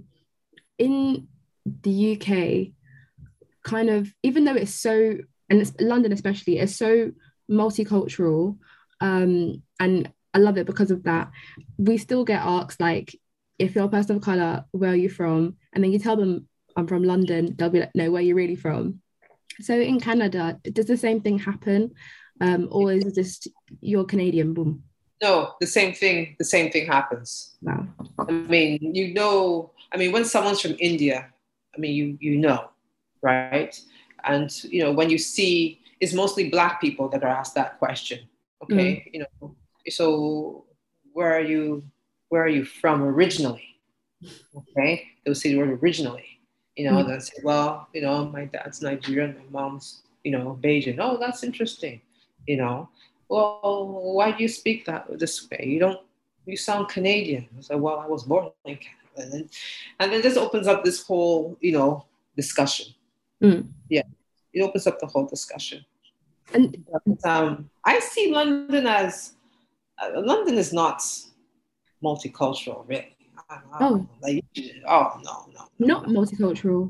in the U K, kind of, even though it's so, and it's, London especially, is so multicultural, um, and I love it because of that, we still get asked, like, if you're a person of colour, where are you from? And then you tell them, I'm from London, they'll be like, no, where are you really from? So in Canada, does the same thing happen? Um, or is it just you're Canadian, boom? No, the same thing, the same thing happens. Wow. I mean, you know, I mean, when someone's from India, I mean, you you know, right? And, you know, when you see, it's mostly Black people that are asked that question. Okay, mm. You know, so where are you, where are you from originally? Okay, they'll say the word originally, you know, mm. and they'll say, well, you know, my dad's Nigerian, my mom's, you know, Bajan. Oh, that's interesting, you know. Well, why do you speak that this way? You don't, you sound Canadian. I said, well, I was born in Canada. And then, and then this opens up this whole, you know, discussion. Mm. Yeah, it opens up the whole discussion. And but, um, I see London as, uh, London is not multicultural, really. I, I, oh. Like, oh, no, no, no. Not multicultural?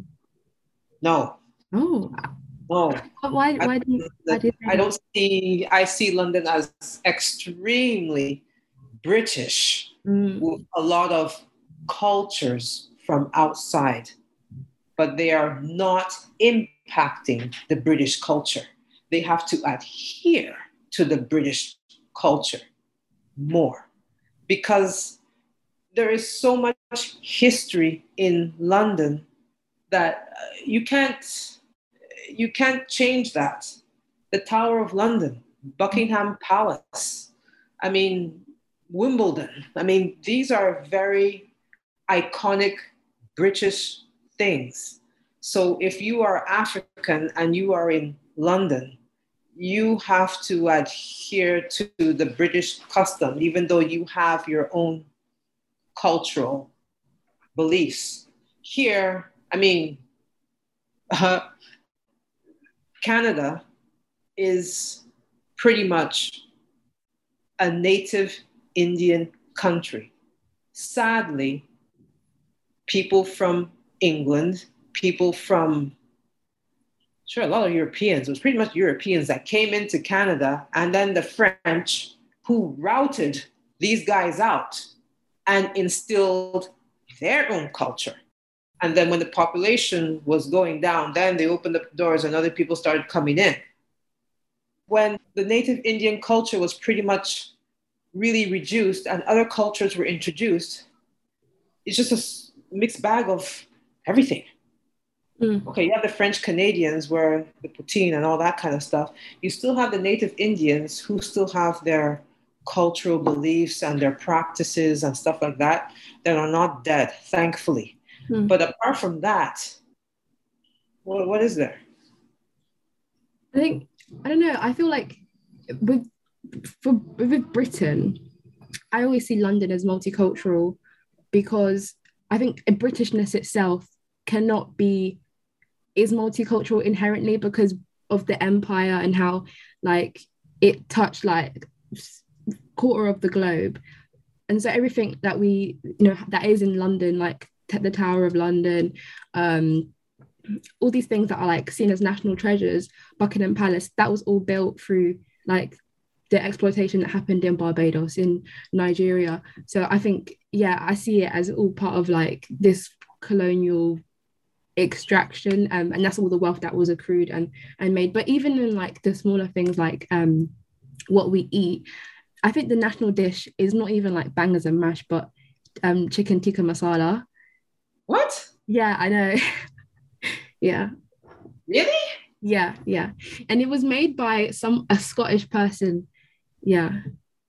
No. Oh. No. Why, why, I, do you, why do you I don't see, I see London as extremely British, mm. with a lot of cultures from outside, but they are not impacting the British culture. They have to adhere to the British culture more because there is so much history in London that you can't you can't change that. The Tower of London, Buckingham Palace, I mean, Wimbledon. I mean, these are very iconic British things. So if you are African and you are in London, you have to adhere to the British custom, even though you have your own cultural beliefs. Here, I mean, uh, Canada is pretty much a native Indian country. Sadly, people from England, people from, sure, a lot of Europeans, it was pretty much Europeans that came into Canada, and then the French who routed these guys out and instilled their own culture. And then when the population was going down, then they opened up the doors and other people started coming in. When the native Indian culture was pretty much really reduced and other cultures were introduced, it's just a mixed bag of everything. Mm. Okay, you have the French Canadians where the poutine and all that kind of stuff. You still have the native Indians who still have their cultural beliefs and their practices and stuff like that that are not dead, thankfully. Mm. But apart from that, what, what is there? I think, I don't know, I feel like with, for, with Britain, I always see London as multicultural because I think Britishness itself cannot be, is multicultural inherently because of the empire and how like it touched like quarter of the globe. And so everything that we, you know, that is in London, like the Tower of London, um, all these things that are like seen as national treasures, Buckingham Palace, that was all built through like the exploitation that happened in Barbados, in Nigeria. So I think, yeah, I see it as all part of like this colonial extraction, um, and that's all the wealth that was accrued and and made. But even in like the smaller things like um what we eat, I think the national dish is not even like bangers and mash, but um chicken tikka masala. What? Yeah, I know. Yeah. Really? Yeah, yeah. And it was made by some a Scottish person. Yeah.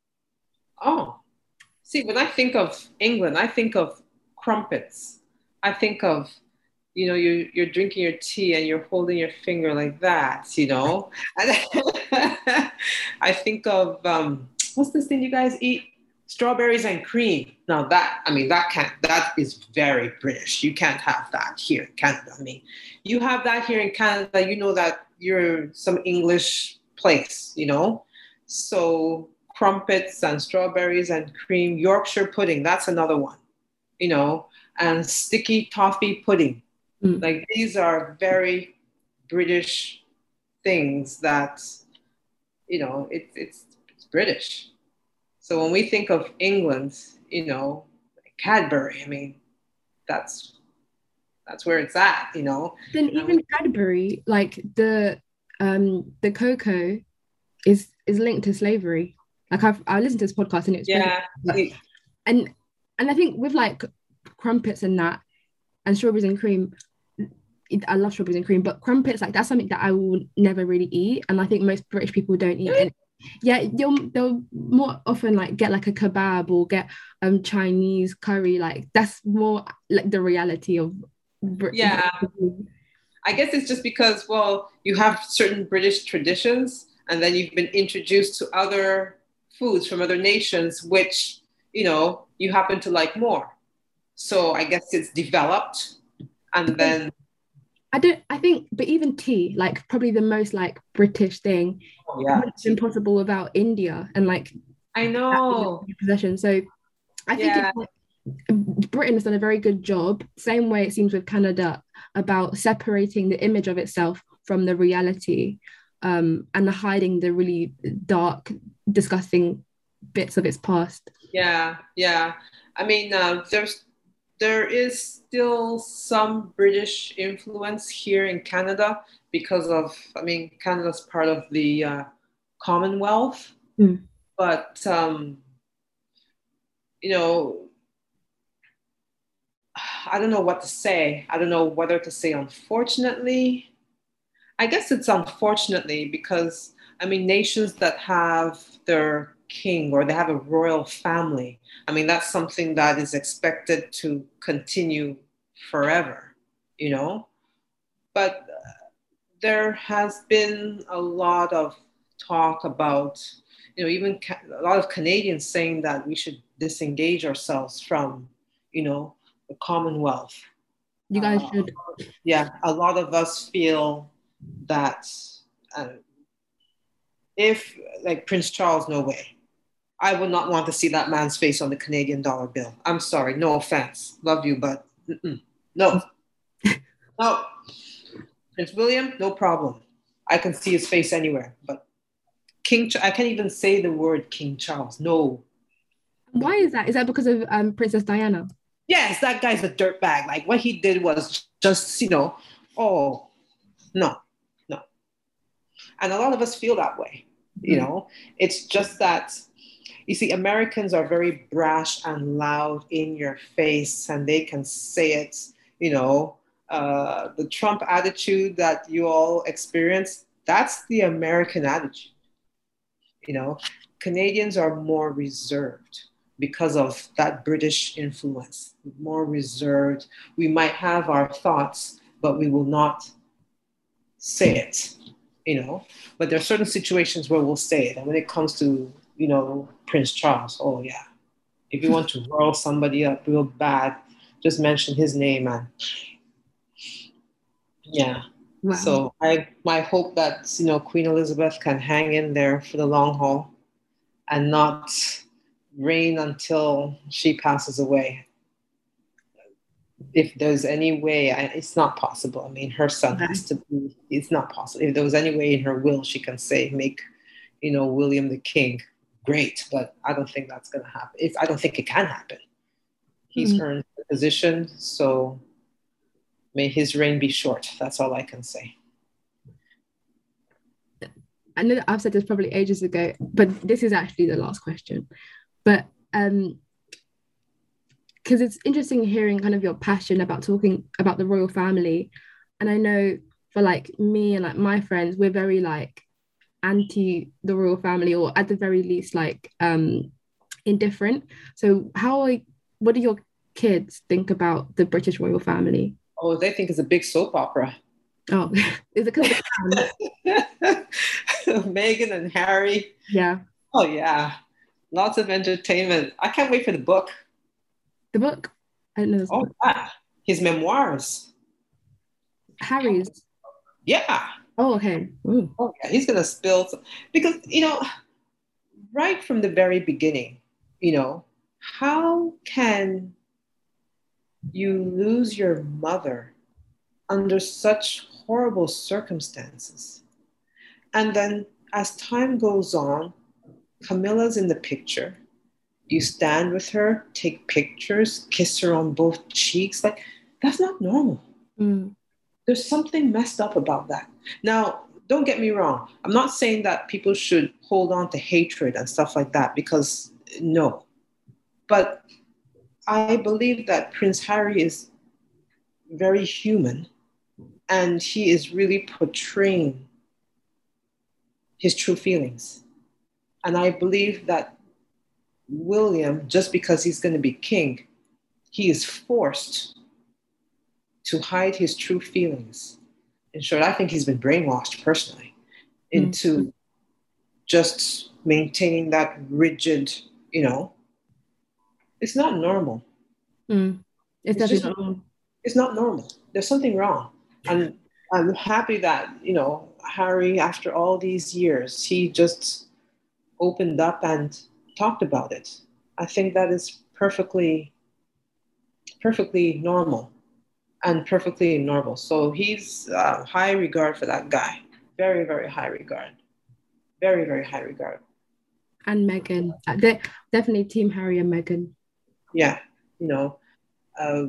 Oh, see, when I think of England, I think of crumpets. I think of, you know, you you're drinking your tea and you're holding your finger like that, you know. And I think of um, what's this thing you guys eat? Strawberries and cream. Now that, I mean, that can't, that is very British. You can't have that here in Canada. I mean, you have that here in Canada, you know that you're some English place, you know? So crumpets and strawberries and cream, Yorkshire pudding, that's another one, you know, and sticky toffee pudding. Mm. Like these are very British things that, you know, it, it's, it's British. So when we think of England, you know, Cadbury, I mean, that's that's where it's at, you know. Then And we, even Cadbury, like the um the cocoa is is linked to slavery. Like I've I listened to this podcast and it's yeah, and and I think with like crumpets and that and strawberries and cream, I love strawberries and cream, but crumpets, like that's something that I will never really eat, and I think most British people don't eat. And yeah, they'll they'll more often like get like a kebab or get um Chinese curry. Like that's more like the reality of Brit- yeah. I guess it's just because, well, you have certain British traditions, and then you've been introduced to other foods from other nations, which, you know, you happen to like more. So I guess it's developed, and then I don't. I think, but even tea, like probably the most like British thing, oh, it yeah, would have been possible without India and like I that know. possession. So I think Yeah. it's like, Britain has done a very good job, same way it seems with Canada, about separating the image of itself from the reality, um, and hiding the really dark, disgusting bits of its past. Yeah, yeah. I mean, uh, there's there is still some British influence here in Canada because of, I mean, Canada's part of the uh, Commonwealth, Mm. but um, you know, I don't know what to say. I don't know whether to say unfortunately. I guess it's unfortunately because, I mean, nations that have their king or they have a royal family, I mean, that's something that is expected to continue forever, you know? But uh, there has been a lot of talk about, you know, even ca- a lot of Canadians saying that we should disengage ourselves from, you know, the Commonwealth. You guys Uh, should. yeah, a lot of us feel that uh, if, like Prince Charles, no way. I would not want to see that man's face on the Canadian dollar bill. I'm sorry, no offense. Love you, but mm-mm. no. No. Prince William, no problem. I can see his face anywhere. But King, I can't even say the word King Charles. No. Why No. is that? Is that because of um, Princess Diana? Yes, that guy's a dirtbag. Like what he did was just, you know, oh, no, no. And a lot of us feel that way. You Mm. know, it's just that, you see, Americans are very brash and loud in your face, and they can say it, you know, uh, the Trump attitude that you all experience, that's the American attitude. You know, Canadians are more reserved because of that British influence, more reserved. We might have our thoughts, but we will not say it, you know. But there are certain situations where we'll say it. And when it comes to, you know, Prince Charles, oh yeah. If you want to roll somebody up real bad, just mention his name and yeah. Wow. So I my hope that, you know, Queen Elizabeth can hang in there for the long haul and not reign until she passes away. If there's any way, I, it's not possible. I mean, her son Okay. has to be, it's not possible. If there was any way in her will, she can say, make, you know, William the King. Great, but I don't think that's going to happen. It's, I don't think it can happen. He's Mm. earned the position, so may his reign be short. That's all I can say. I know that I've said this probably ages ago, but this is actually the last question. But um, because it's interesting hearing kind of your passion about talking about the royal family, and I know for like me and like my friends, we're very like anti the royal family, or at the very least like um indifferent. So how are, what do your kids think about the British royal family? Oh, they think it's a big soap opera. Oh, is it because of the Meghan and Harry. Yeah. Oh, yeah. Lots of entertainment. I can't wait for the book. The book? I don't know. Oh, yeah. His memoirs. Harry's? Yeah. Oh, okay. Ooh. Oh, yeah. He's going to spill some. Because, you know, right from the very beginning, you know, how can you lose your mother under such horrible circumstances? And then as time goes on, Camilla's in the picture. You stand with her, take pictures, kiss her on both cheeks. Like, that's not normal. Mm. There's something messed up about that. Now, don't get me wrong. I'm not saying that people should hold on to hatred and stuff like that, because no. But I believe that Prince Harry is very human, and he is really portraying his true feelings. And I believe that William, just because he's going to be king, he is forced to hide his true feelings. In short, I think he's been brainwashed personally into mm-hmm. just maintaining that rigid, you know, it's not normal. Mm. It's, it's definitely just, not normal. It's not normal. There's something wrong. And I'm happy that, you know, Harry, after all these years, he just opened up and talked about it. I think that is perfectly, perfectly normal and perfectly normal. So he's uh, high regard for that guy. Very, very high regard. Very, very high regard. And Meghan. They're definitely Team Harry and Meghan. Yeah. You know, uh,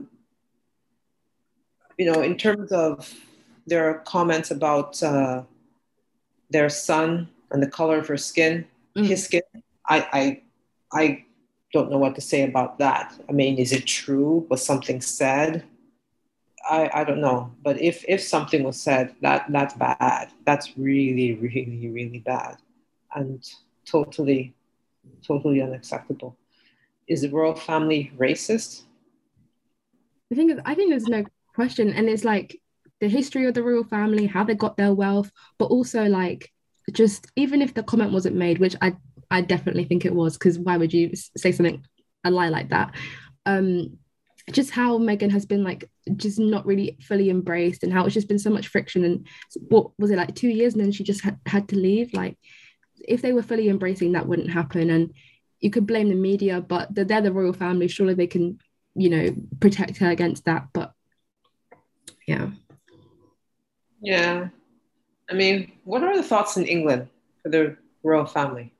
you know, in terms of their comments about uh, their son and the color of her skin, mm. his skin, I, I, I don't know what to say about that. I mean, is it true? Was something said? I, I don't know. But if, if something was said, that that's bad. That's really, really, really bad. And totally, totally unacceptable. Is the royal family racist? The thing is, I think there's no question. And it's like the history of the royal family, how they got their wealth, but also like just even if the comment wasn't made, which I, I definitely think it was, because why would you say something, a lie like that? Um, just how Meghan has been like just not really fully embraced, and how it's just been so much friction. And what was it, like two years and then she just had, had to leave? Like if they were fully embracing, that wouldn't happen. And you could blame the media, but they're, they're the royal family, surely they can, you know, protect her against that. But yeah. Yeah. I mean, what are the thoughts in England for the royal family?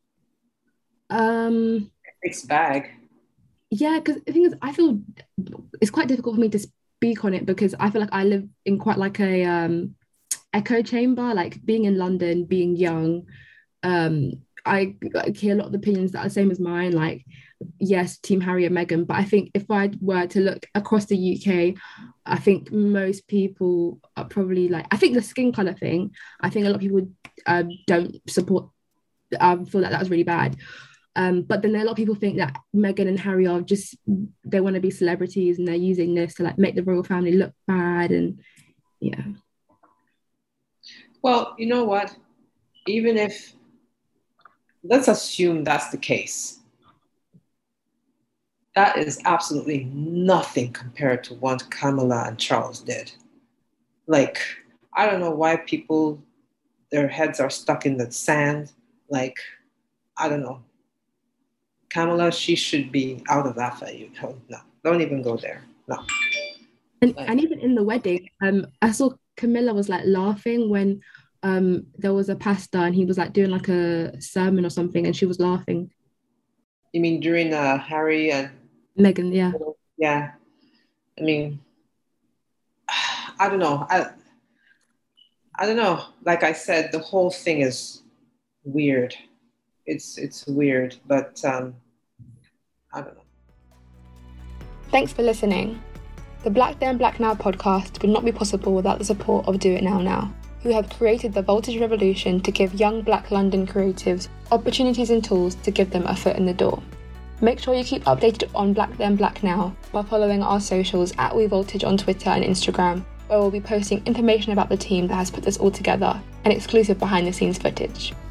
Um, Mixed bag. Yeah, because the thing is, I feel it's quite difficult for me to speak on it, because I feel like I live in quite like a um, echo chamber, like being in London, being young. Um, I, I hear a lot of the opinions that are the same as mine, like, yes, Team Harry and Meghan. But I think if I were to look across the U K, I think most people are probably like, I think the skin colour thing, I think a lot of people uh, don't support, um, feel that that was really bad. Um, but then a lot of people think that Meghan and Harry are just, they want to be celebrities and they're using this to like make the royal family look bad. And yeah. Well, you know what? Even if, let's assume that's the case. That is absolutely nothing compared to what Camilla and Charles did. Like, I don't know why people, their heads are stuck in the sand. Like, I don't know. Camilla, she should be out of that for you. No, don't even go there. No. And, like, and even in the wedding, um, I saw Camilla was like laughing when um there was a pastor and he was like doing like a sermon or something and she was laughing. You mean during uh, Harry and Meghan, yeah. Yeah. I mean, I don't know. I I don't know. Like I said, the whole thing is weird. It's it's weird, but um, I don't know. Thanks for listening. The Black Then Black Now podcast would not be possible without the support of Do It Now Now, who have created the Voltage Revolution to give young Black London creatives opportunities and tools to give them a foot in the door. Make sure you keep updated on Black Then Black Now by following our socials at WeVoltage on Twitter and Instagram, where we'll be posting information about the team that has put this all together and exclusive behind the scenes footage.